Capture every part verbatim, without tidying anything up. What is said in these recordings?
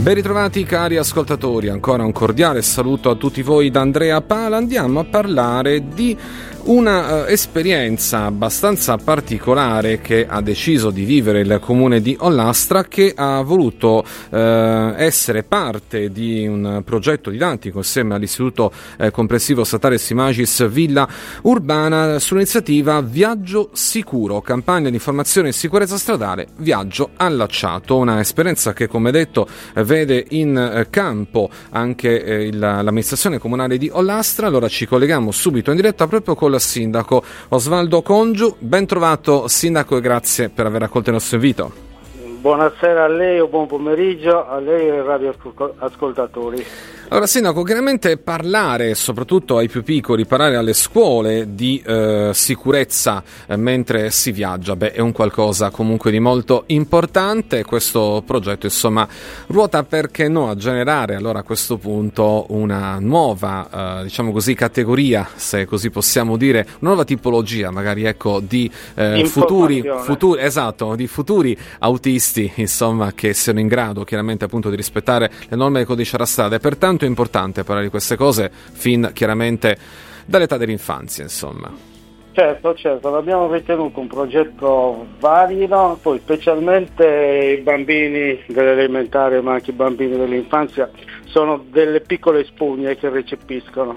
Ben ritrovati cari ascoltatori, ancora un cordiale saluto a tutti voi da Andrea Pala. Andiamo a parlare di una uh, esperienza abbastanza particolare che ha deciso di vivere il comune di Ollastra, che ha voluto uh, essere parte di un progetto didattico insieme all'Istituto uh, Comprensivo Statale Simagis Villa Urbana sull'iniziativa Viaggio Sicuro, campagna di informazione e sicurezza stradale, viaggio allacciato, una esperienza che, come detto, vede in campo anche eh, il, l'amministrazione comunale di Ollastra. Allora ci colleghiamo subito in diretta proprio con il sindaco Osvaldo Congiu. Ben trovato sindaco e grazie per aver accolto il nostro invito. Buonasera a lei o buon pomeriggio a lei e ai radioascoltatori. Allora sindaco, chiaramente parlare, soprattutto ai più piccoli, parlare alle scuole di eh, sicurezza eh, mentre si viaggia, beh, è un qualcosa comunque di molto importante. Questo progetto insomma ruota, perché no, a generare allora a questo punto una nuova eh, diciamo così categoria, se così possiamo dire, una nuova tipologia magari ecco di eh, futuri, futuri esatto di futuri autisti insomma, che siano in grado chiaramente appunto di rispettare le norme del codice della strada. E pertanto è importante parlare di queste cose fin chiaramente dall'età dell'infanzia, insomma. Certo, certo, l'abbiamo ritenuto un progetto valido, poi specialmente i bambini dell'elementare ma anche i bambini dell'infanzia sono delle piccole spugne che recepiscono.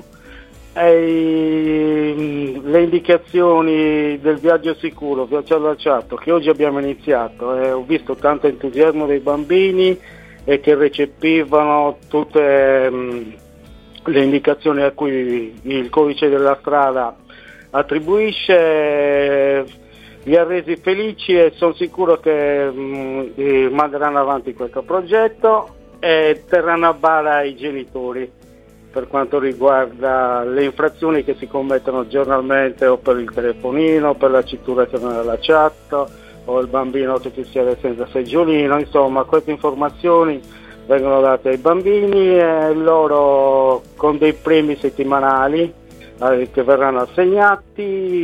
E le indicazioni del viaggio sicuro, viaggio allacciato, che oggi abbiamo iniziato, e ho visto tanto entusiasmo dei bambini e che recepivano tutte um, le indicazioni a cui il codice della strada attribuisce, li ha resi felici e sono sicuro che um, manderanno avanti questo progetto e terranno a bada i genitori per quanto riguarda le infrazioni che si commettono giornalmente, o per il telefonino, per la cintura che non è allacciato, o il bambino che si siede senza seggiolino. Insomma, queste informazioni vengono date ai bambini e loro con dei premi settimanali eh, che verranno assegnati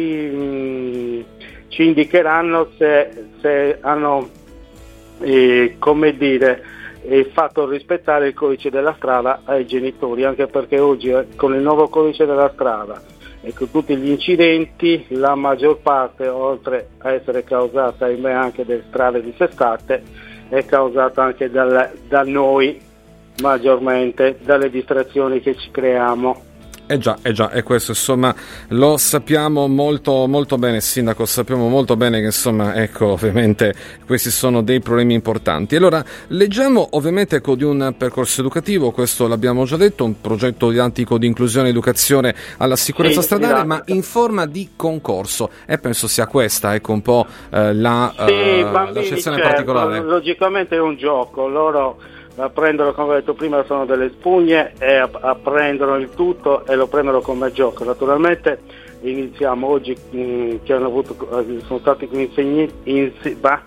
mh, ci indicheranno se, se hanno eh, come dire e fatto rispettare il codice della strada ai genitori, anche perché oggi eh, con il nuovo codice della strada e con tutti gli incidenti, la maggior parte, oltre a essere causata ahimè anche dalle strade dissestate, è causata anche dal, da noi, maggiormente dalle distrazioni che ci creiamo. Eh già, eh già, e questo insomma lo sappiamo molto molto bene, sindaco, sappiamo molto bene che insomma ecco ovviamente questi sono dei problemi importanti. Allora leggiamo ovviamente ecco di un percorso educativo, questo l'abbiamo già detto, un progetto didattico di inclusione e educazione alla sicurezza sì, stradale, esatto, ma in forma di concorso, e penso sia questa ecco un po' eh, la sì, eh, bambini, l'accezione certo, particolare. Logicamente è un gioco, loro apprendono, come ho detto prima, sono delle spugne e apprendono il tutto e lo prendono come gioco. Naturalmente iniziamo oggi mh, che hanno avuto, sono stati insegni, insi, bah,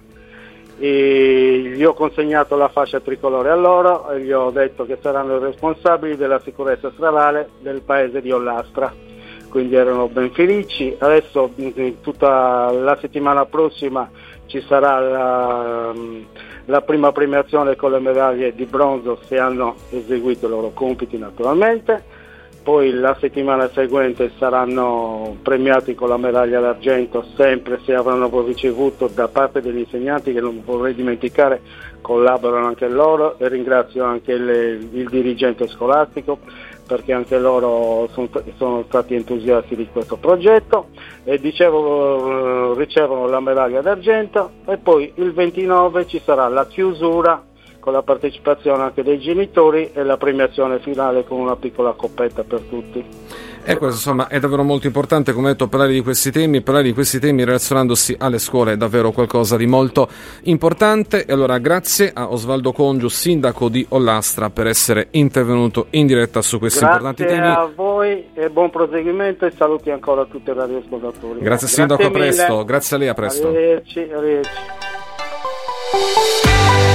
e gli ho consegnato la fascia tricolore a loro e gli ho detto che saranno i responsabili della sicurezza stradale del paese di Ollastra, quindi erano ben felici. Adesso in tutta la settimana prossima ci sarà la, la prima premiazione con le medaglie di bronzo se hanno eseguito i loro compiti naturalmente, poi la settimana seguente saranno premiati con la medaglia d'argento sempre se avranno ricevuto da parte degli insegnanti, che non vorrei dimenticare collaborano anche loro, e ringrazio anche le, il dirigente scolastico perché anche loro sono, sono stati entusiasti di questo progetto e dicevo ricevono la medaglia d'argento, e poi il ventinove ci sarà la chiusura con la partecipazione anche dei genitori e la premiazione finale con una piccola coppetta per tutti. E questo insomma è davvero molto importante, come detto, parlare di questi temi, parlare di questi temi relazionandosi alle scuole è davvero qualcosa di molto importante. E allora grazie a Osvaldo Congiu, sindaco di Ollastra, per essere intervenuto in diretta su questi grazie importanti temi. Grazie a voi e buon proseguimento, e saluti ancora a tutti i radioascoltatori. Grazie, grazie sindaco, mille. a presto. Grazie a lei, a presto. Arrivederci, arrivederci.